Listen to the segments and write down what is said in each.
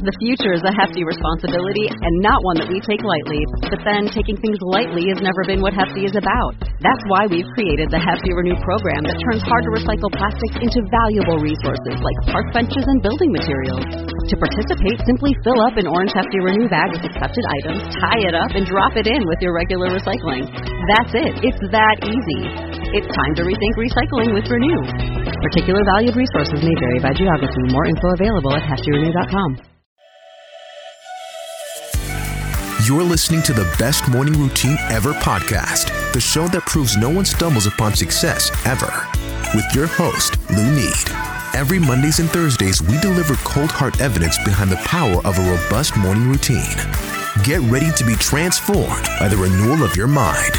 The future is a hefty responsibility and not one that we take lightly. But then, taking things lightly has never been what Hefty is about. That's why we've created the Hefty Renew program that turns hard-to-recycle plastics into valuable resources like park benches and building materials. To participate, simply fill up an orange Hefty Renew bag with accepted items, tie it up, and drop it in with your regular recycling. That's it. It's that easy. It's time to rethink recycling with Renew. Particular valued resources may vary by geography. More info available at heftyrenew.com. You're listening to the Best Morning Routine Ever podcast, the show that proves no one stumbles upon success ever. With your host, Lou Need. Every Mondays and Thursdays, we deliver cold hard evidence behind the power of a robust morning routine. Get ready to be transformed by the renewal of your mind.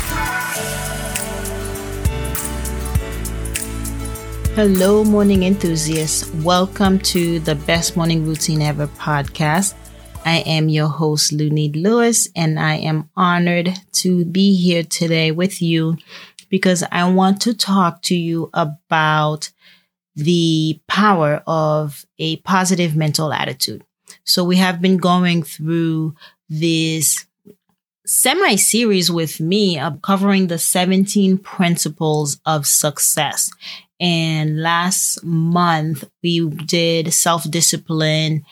Hello, morning enthusiasts. Welcome to the Best Morning Routine Ever podcast. I am your host, Lunid Lewis, and I am honored to be here today with you because I want to talk to you about the power of a positive mental attitude. So we have been going through this semi-series with me of covering the 17 principles of success. And last month we did self-discipline,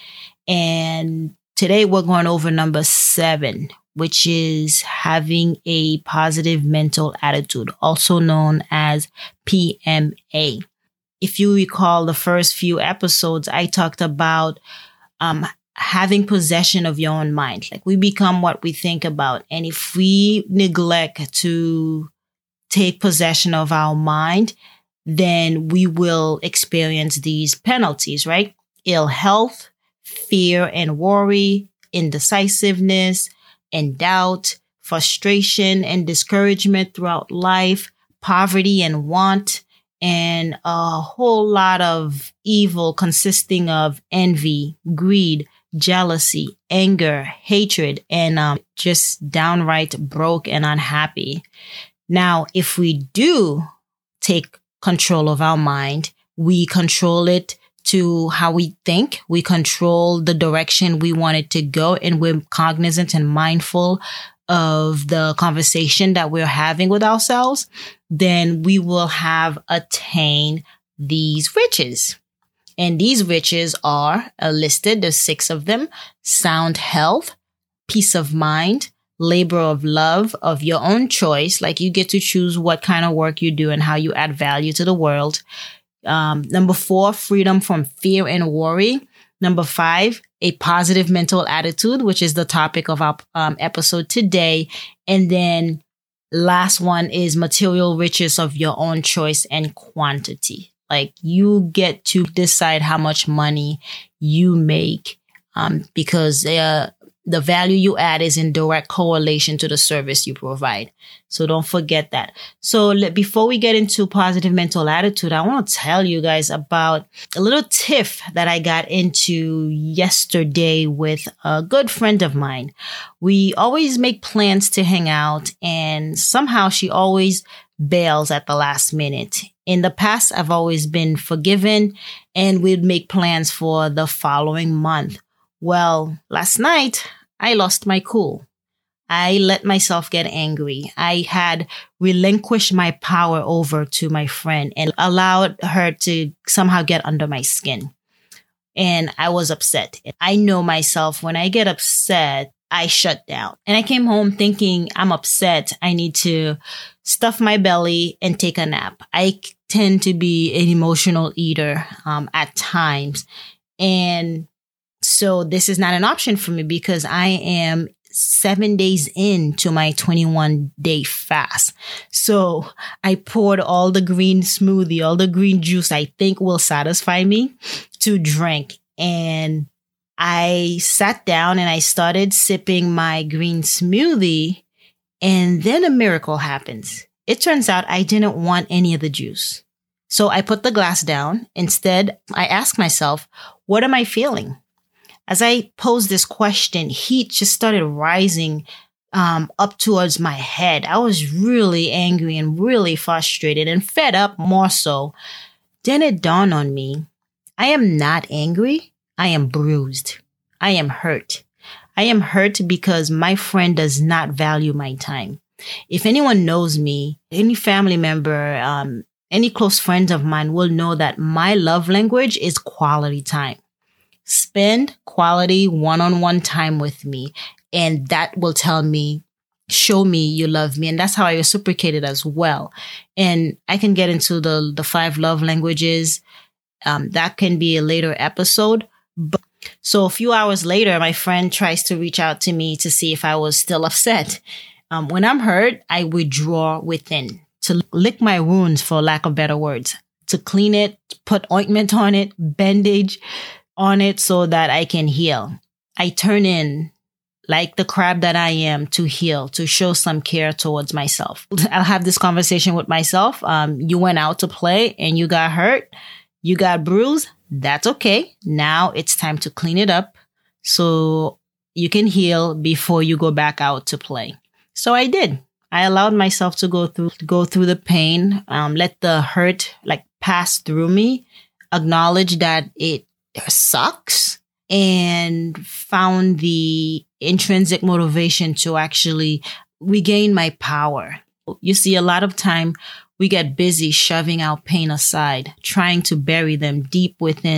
and today we're going over number 7, which is having a positive mental attitude, also known as PMA. If you recall the first few episodes, I talked about having possession of your own mind. Like, we become what we think about. And if we neglect to take possession of our mind, then we will experience these penalties, right? Ill health, fear and worry, indecisiveness and doubt, frustration and discouragement throughout life, poverty and want, and a whole lot of evil consisting of envy, greed, jealousy, anger, hatred, and just downright broke and unhappy. Now, if we do take control of our mind, we control it to how we think. We control the direction we want it to go, and we're cognizant and mindful of the conversation that we're having with ourselves, then we will have attained these riches. And these riches are listed, there's 6 of them: sound health, peace of mind, labor of love of your own choice. Like, you get to choose what kind of work you do and how you add value to the world. Number 4, freedom from fear and worry. Number 5, a positive mental attitude, which is the topic of our episode today. And then last one is material riches of your own choice and quantity. Like, you get to decide how much money you make, because the value you add is in direct correlation to the service you provide. So don't forget that. So before we get into positive mental attitude, I want to tell you guys about a little tiff that I got into yesterday with a good friend of mine. We always make plans to hang out, and somehow she always bails at the last minute. In the past, I've always been forgiven, and we'd make plans for the following month. Well, last night, I lost my cool. I let myself get angry. I had relinquished my power over to my friend and allowed her to somehow get under my skin. And I was upset. I know myself, when I get upset, I shut down. And I came home thinking, I'm upset. I need to stuff my belly and take a nap. I tend to be an emotional eater at times. And so this is not an option for me because I am 7 days into my 21-day fast. So I poured all the green smoothie, all the green juice I think will satisfy me to drink. And I sat down and I started sipping my green smoothie. And then a miracle happens. It turns out I didn't want any of the juice. So I put the glass down. Instead, I asked myself, what am I feeling? As I posed this question, heat just started rising up towards my head. I was really angry and really frustrated and fed up more so. Then it dawned on me, I am not angry. I am bruised. I am hurt. I am hurt because my friend does not value my time. If anyone knows me, any family member, any close friends of mine will know that my love language is quality time. Spend quality one-on-one time with me, and that will show me you love me. And that's how I reciprocate it as well. And I can get into the 5 love languages. That can be a later episode. So a few hours later, my friend tries to reach out to me to see if I was still upset. When I'm hurt, I withdraw within to lick my wounds, for lack of better words, to clean it, put ointment on it, bandage on it so that I can heal. I turn in like the crab that I am to heal, to show some care towards myself. I'll have this conversation with myself. You went out to play and you got hurt. You got bruised. That's okay. Now it's time to clean it up so you can heal before you go back out to play. So I did. I allowed myself to go through the pain, let the hurt pass through me, acknowledge that it sucks, and found the intrinsic motivation to actually regain my power. You see, a lot of time we get busy shoving our pain aside, trying to bury them deep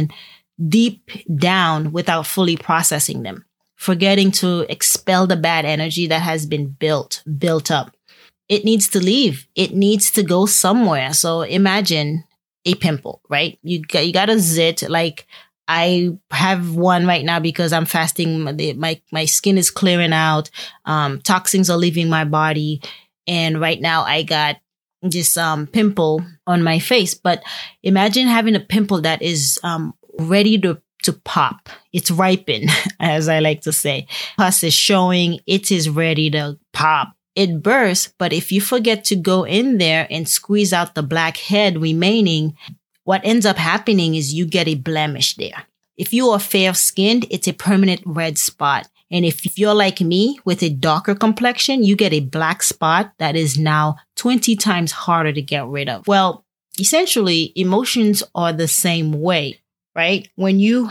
down without fully processing them, forgetting to expel the bad energy that has been built up. It needs to leave. It needs to go somewhere. So imagine a pimple, right? You got a zit. Like I have one right now because I'm fasting. My skin is clearing out. Toxins are leaving my body. And right now I got this pimple on my face. But imagine having a pimple that is ready to pop. It's ripened, as I like to say. Pus is showing. It is ready to pop. It bursts, but if you forget to go in there and squeeze out the black head remaining, what ends up happening is you get a blemish there. If you are fair-skinned, it's a permanent red spot. And if you're like me with a darker complexion, you get a black spot that is now 20 times harder to get rid of. Well, essentially, emotions are the same way, right? When you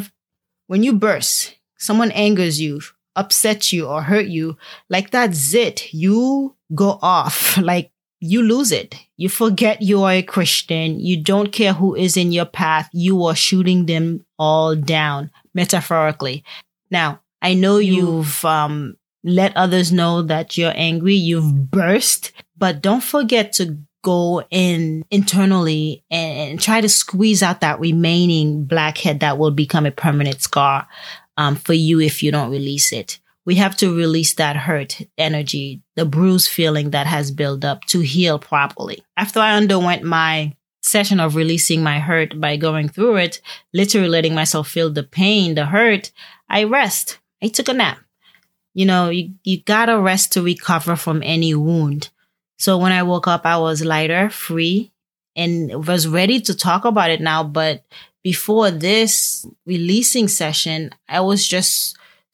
burst, someone angers you, upsets you or hurt you, like that zit, you go off, like you lose it. You forget you are a Christian. You don't care who is in your path. You are shooting them all down, metaphorically. Now, I know you've let others know that you're angry. You've burst, but don't forget to go in internally and try to squeeze out that remaining blackhead that will become a permanent scar for you if you don't release it. We have to release that hurt energy, the bruised feeling that has built up to heal properly. After I underwent my session of releasing my hurt by going through it, literally letting myself feel the pain, the hurt, I rest. I took a nap. You know, you gotta rest to recover from any wound. So when I woke up, I was lighter, free, and was ready to talk about it now. But before this releasing session, I was just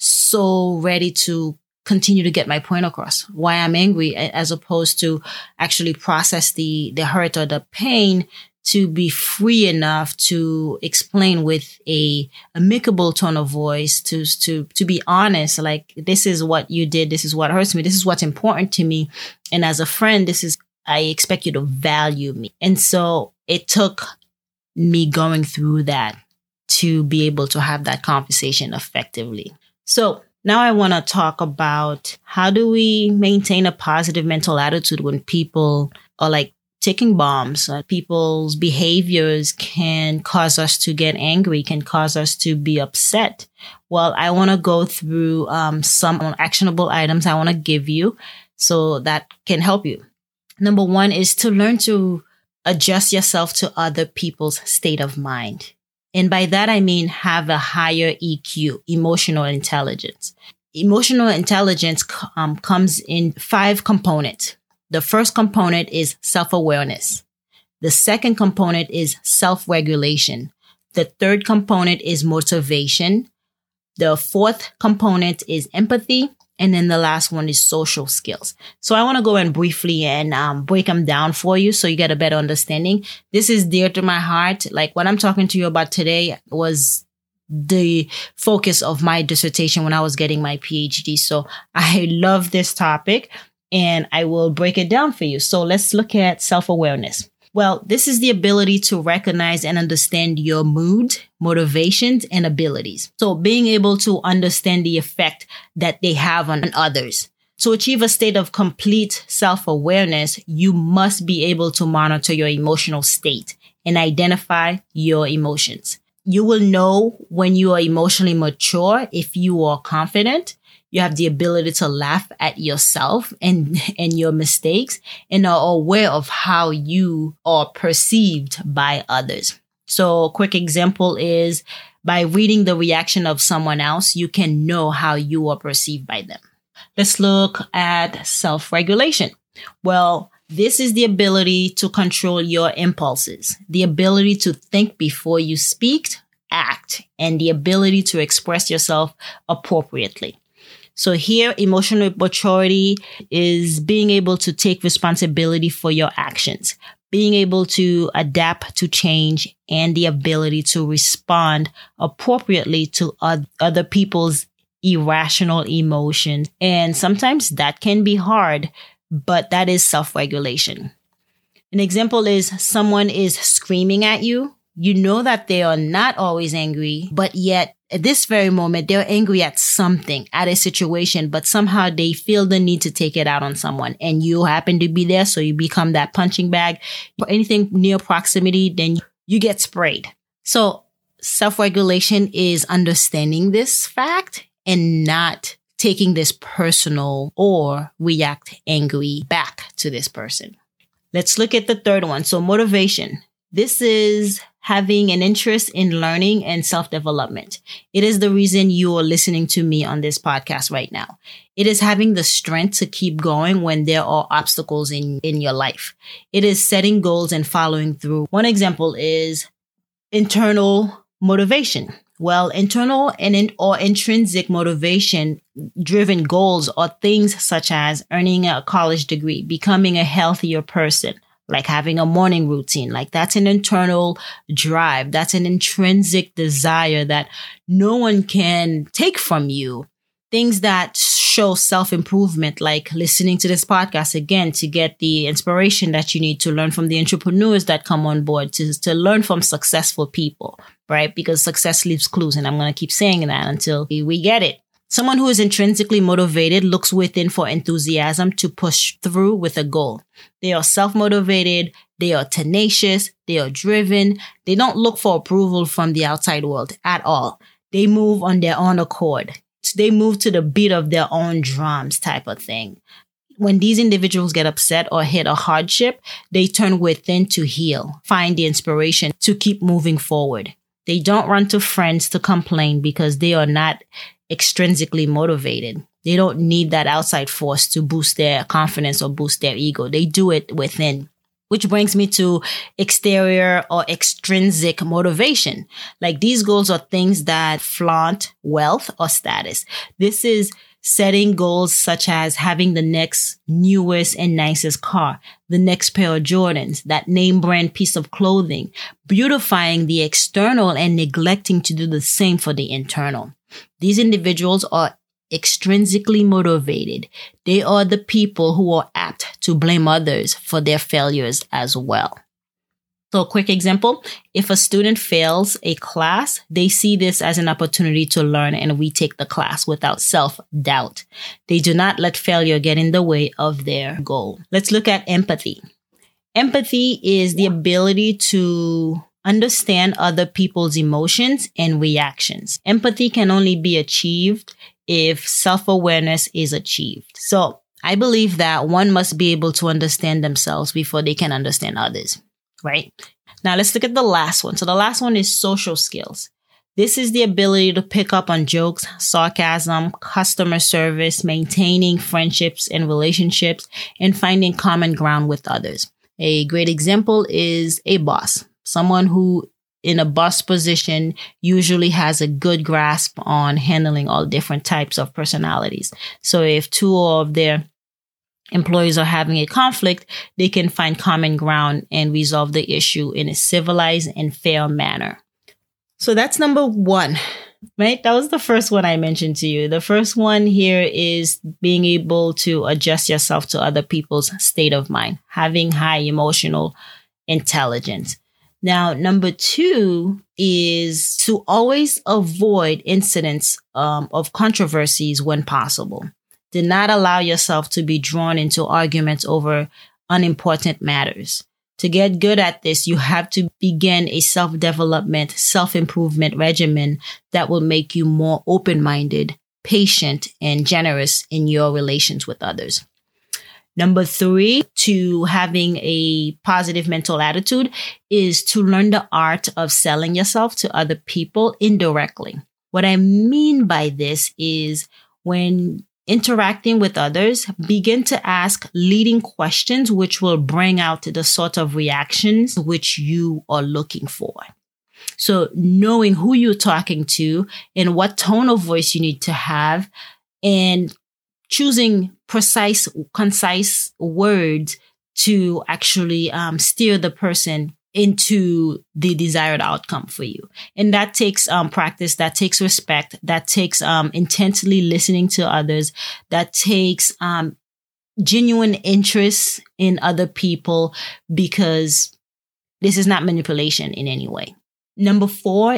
so ready to continue to get my point across, why I'm angry, as opposed to actually process the hurt or the pain to be free enough to explain with a amicable tone of voice, to be honest, like, this is what you did. This is what hurts me. This is what's important to me. And as a friend, I expect you to value me. And so it took me going through that to be able to have that conversation effectively. So now I want to talk about how do we maintain a positive mental attitude when people are like ticking bombs. People's behaviors can cause us to get angry, can cause us to be upset. Well, I want to go through some actionable items I want to give you so that can help you. Number one is to learn to adjust yourself to other people's state of mind. And by that, I mean have a higher EQ, emotional intelligence. Emotional intelligence comes in 5 components. The first component is self-awareness. The second component is self-regulation. The third component is motivation. The fourth component is empathy. And then the last one is social skills. So I want to go in briefly and break them down for you so you get a better understanding. This is dear to my heart. Like what I'm talking to you about today was the focus of my dissertation when I was getting my PhD. So I love this topic and I will break it down for you. So let's look at self-awareness. Well, this is the ability to recognize and understand your mood, motivations, and abilities. So being able to understand the effect that they have on others. To achieve a state of complete self-awareness, you must be able to monitor your emotional state and identify your emotions. You will know when you are emotionally mature if you are confident, you have the ability to laugh at yourself and your mistakes, and are aware of how you are perceived by others. So a quick example is by reading the reaction of someone else, you can know how you are perceived by them. Let's look at self-regulation. Well, this is the ability to control your impulses, the ability to think before you speak, act, and the ability to express yourself appropriately. So here, emotional maturity is being able to take responsibility for your actions, being able to adapt to change, and the ability to respond appropriately to other people's irrational emotions. And sometimes that can be hard, but that is self-regulation. An example is someone is screaming at you. You know that they are not always angry, but yet at this very moment, they're angry at something, at a situation, but somehow they feel the need to take it out on someone. And you happen to be there, so you become that punching bag. For anything near proximity, then you get sprayed. So self-regulation is understanding this fact and not taking this personal or react angry back to this person. Let's look at the third one. So motivation. This is having an interest in learning and self-development. It is the reason you are listening to me on this podcast right now. It is having the strength to keep going when there are obstacles in your life. It is setting goals and following through. One example is internal motivation. Well, internal or intrinsic motivation driven goals are things such as earning a college degree, becoming a healthier person, like having a morning routine. Like that's an internal drive. That's an intrinsic desire that no one can take from you. Things that show self-improvement, like listening to this podcast again to get the inspiration that you need to learn from the entrepreneurs that come on board, to learn from successful people, right? Because success leaves clues. And I'm going to keep saying that until we get it. Someone who is intrinsically motivated looks within for enthusiasm to push through with a goal. They are self-motivated. They are tenacious. They are driven. They don't look for approval from the outside world at all. They move on their own accord. They move to the beat of their own drums type of thing. When these individuals get upset or hit a hardship, they turn within to heal, find the inspiration to keep moving forward. They don't run to friends to complain because they are not extrinsically motivated. They don't need that outside force to boost their confidence or boost their ego. They do it within. Which brings me to exterior or extrinsic motivation. Like these goals are things that flaunt wealth or status. This is setting goals such as having the next newest and nicest car, the next pair of Jordans, that name brand piece of clothing, beautifying the external and neglecting to do the same for the internal. These individuals are extrinsically motivated. They are the people who are apt to blame others for their failures as well. So a quick example, if a student fails a class, they see this as an opportunity to learn and retake the class without self-doubt. They do not let failure get in the way of their goal. Let's look at empathy. Empathy is the ability to understand other people's emotions and reactions. Empathy can only be achieved if self-awareness is achieved. So I believe that one must be able to understand themselves before they can understand others, right? Now let's look at the last one. So the last one is social skills. This is the ability to pick up on jokes, sarcasm, customer service, maintaining friendships and relationships, and finding common ground with others. A great example is a boss. Someone who in a boss position usually has a good grasp on handling all different types of personalities. So if two of their employees are having a conflict, they can find common ground and resolve the issue in a civilized and fair manner. So that's number one, right? That was the first one I mentioned to you. The first one here is being able to adjust yourself to other people's state of mind, having high emotional intelligence. Now, number two is to always avoid incidents of controversies when possible. Do not allow yourself to be drawn into arguments over unimportant matters. To get good at this, you have to begin a self-development, self-improvement regimen that will make you more open-minded, patient, and generous in your relations with others. Number three, to having a positive mental attitude is to learn the art of selling yourself to other people indirectly. What I mean by this is when interacting with others, begin to ask leading questions which will bring out the sort of reactions which you are looking for. So knowing who you're talking to and what tone of voice you need to have and choosing precise, concise words to actually steer the person into the desired outcome for you. And that takes practice, that takes respect, that takes intensely listening to others, that takes genuine interest in other people, because this is not manipulation in any way. Number four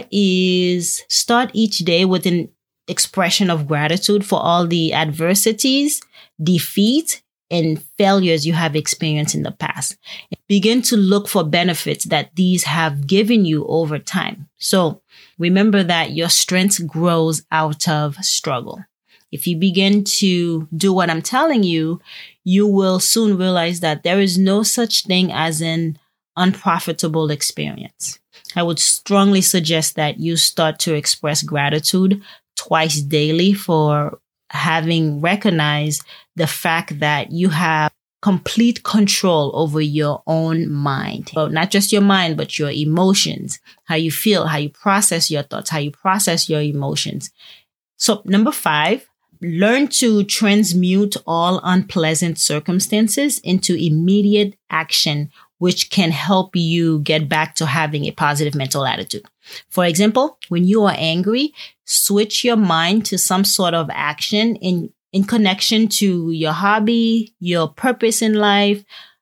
is start each day with an expression of gratitude for all the adversities, defeat, and failures you have experienced in the past. Begin to look for benefits that these have given you over time. So remember that your strength grows out of struggle. If you begin to do what I'm telling you, you will soon realize that there is no such thing as an unprofitable experience. I would strongly suggest that you start to express gratitude twice daily for having recognized the fact that you have complete control over your own mind. Well, not just your mind, but your emotions, how you feel, how you process your thoughts, how you process your emotions. So number five, learn to transmute all unpleasant circumstances into immediate action, which can help you get back to having a positive mental attitude. For example, when you are angry, switch your mind to some sort of action in connection to your hobby, your purpose in life,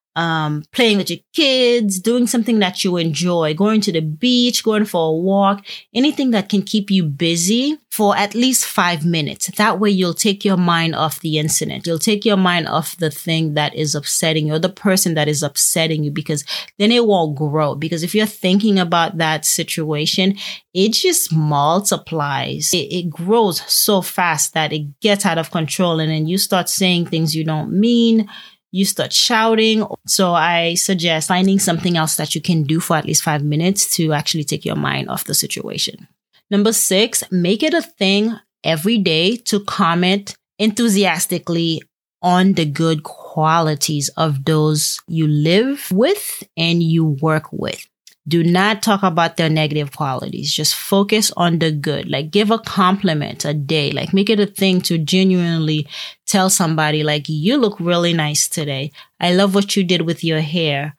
playing with your kids, doing something that you enjoy, going to the beach, going for a walk, anything that can keep you busy for at least 5 minutes. That way you'll take your mind off the incident. You'll take your mind off the thing that is upsetting you or the person that is upsetting you, because then it won't grow. Because if you're thinking about that situation, it just multiplies. It grows so fast that it gets out of control. And then you start saying things you don't mean. You start shouting. So I suggest finding something else that you can do for at least 5 minutes to actually take your mind off the situation. Number six, make it a thing every day to comment enthusiastically on the good qualities of those you live with and you work with. Do not talk about their negative qualities. Just focus on the good. Like give a compliment a day. Like make it a thing to genuinely tell somebody like, you look really nice today. I love what you did with your hair.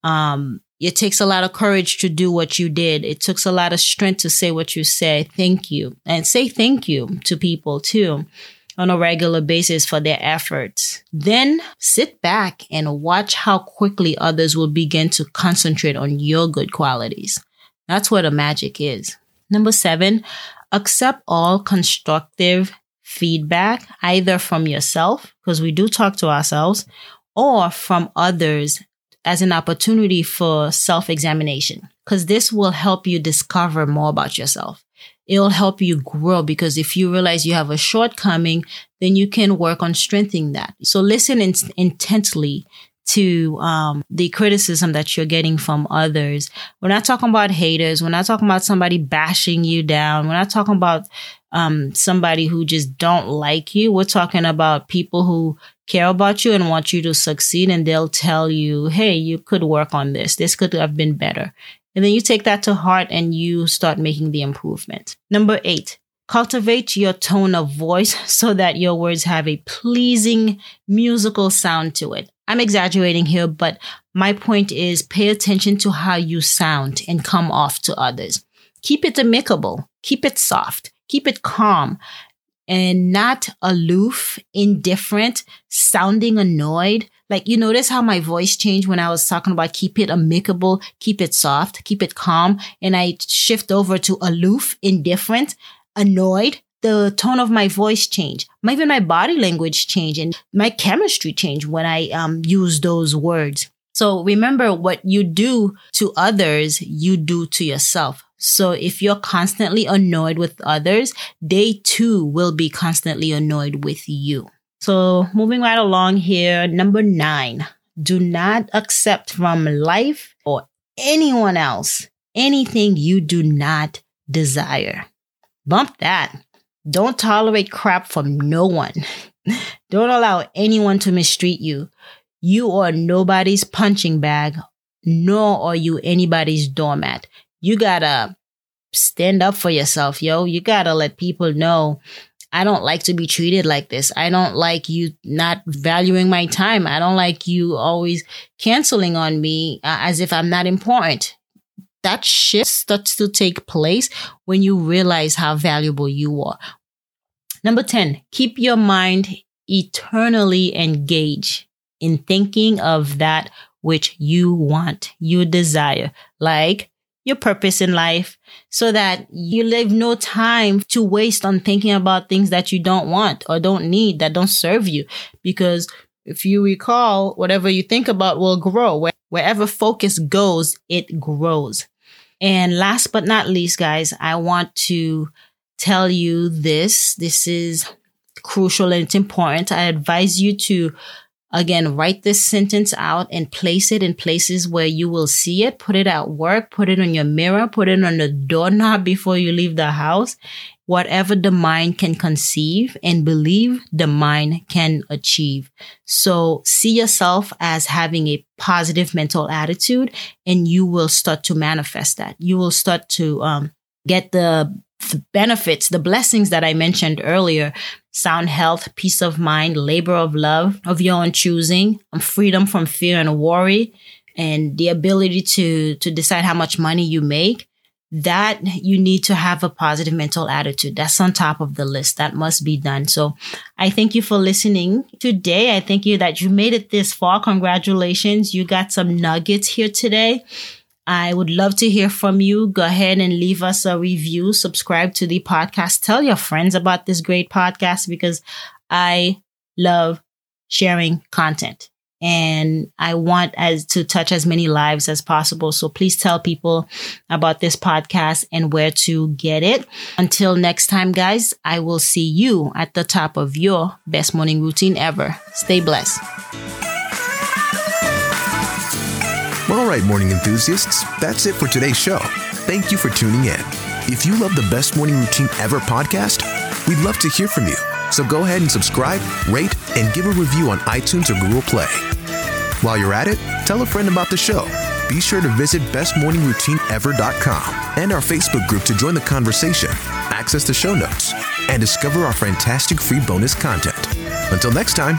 It takes a lot of courage to do what you did. It took a lot of strength to say what you say. Thank you. And say thank you to people too on a regular basis for their efforts. Then sit back and watch how quickly others will begin to concentrate on your good qualities. That's where the magic is. Number seven, accept all constructive feedback, either from yourself, because we do talk to ourselves, or from others as an opportunity for self-examination, because this will help you discover more about yourself. It'll help you grow, because if you realize you have a shortcoming, then you can work on strengthening that. So listen intently to the criticism that you're getting from others. We're not talking about haters. We're not talking about somebody bashing you down. We're not talking about somebody who just don't like you. We're talking about people who care about you and want you to succeed, and they'll tell you, hey, you could work on this. This could have been better. And then you take that to heart and you start making the improvement. Number 8, cultivate your tone of voice so that your words have a pleasing musical sound to it. I'm exaggerating here, but my point is pay attention to how you sound and come off to others. Keep it amicable. Keep it soft. Keep it calm and not aloof, indifferent, sounding annoyed. Like, you notice how my voice changed when I was talking about keep it amicable, keep it soft, keep it calm. And I shift over to aloof, indifferent, annoyed. The tone of my voice changed. Even my body language changed and my chemistry changed when I use those words. So remember, what you do to others, you do to yourself. So if you're constantly annoyed with others, they too will be constantly annoyed with you. So moving right along here, number 9, do not accept from life or anyone else anything you do not desire. Bump that. Don't tolerate crap from no one. Don't allow anyone to mistreat you. You are nobody's punching bag, nor are you anybody's doormat. You gotta stand up for yourself, yo. You gotta let people know, I don't like to be treated like this. I don't like you not valuing my time. I don't like you always canceling on me as if I'm not important. That shift starts to take place when you realize how valuable you are. Number 10, keep your mind eternally engaged in thinking of that which you want, you desire, like your purpose in life, so that you leave no time to waste on thinking about things that you don't want or don't need, that don't serve you. Because if you recall, whatever you think about will grow. Wherever focus goes, it grows. And last but not least, guys, I want to tell you this. This is crucial and it's important. I advise you to, again, write this sentence out and place it in places where you will see it. Put it at work, put it on your mirror, put it on the doorknob before you leave the house. Whatever the mind can conceive and believe, the mind can achieve. So see yourself as having a positive mental attitude and you will start to manifest that. You will start to get the benefits, the blessings that I mentioned earlier: sound health, peace of mind, labor of love of your own choosing, freedom from fear and worry, and the ability to decide how much money you make. That you need to have a positive mental attitude. That's on top of the list. That must be done. So I thank you for listening today. I thank you that you made it this far. Congratulations. You got some nuggets here today. I would love to hear from you. Go ahead and leave us a review. Subscribe to the podcast. Tell your friends about this great podcast because I love sharing content. And I want to touch as many lives as possible. So please tell people about this podcast and where to get it. Until next time, guys, I will see you at the top of your best morning routine ever. Stay blessed. All right, morning enthusiasts, that's it for today's show. Thank you for tuning in. If you love the Best Morning Routine Ever podcast, we'd love to hear from you. So go ahead and subscribe, rate, and give a review on iTunes or Google Play. While you're at it, tell a friend about the show. Be sure to visit bestmorningroutineever.com and our Facebook group to join the conversation, access the show notes, and discover our fantastic free bonus content. Until next time.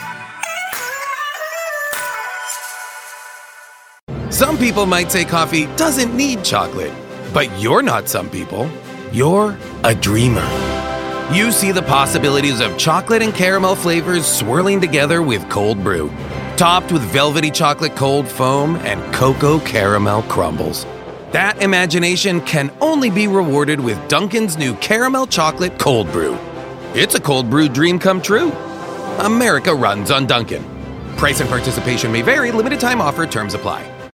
Some people might say coffee doesn't need chocolate, but you're not some people. You're a dreamer. You see the possibilities of chocolate and caramel flavors swirling together with cold brew, topped with velvety chocolate cold foam and cocoa caramel crumbles. That imagination can only be rewarded with Dunkin's new caramel chocolate cold brew. It's a cold brew dream come true. America runs on Dunkin'. Price and participation may vary. Limited time offer. Terms apply.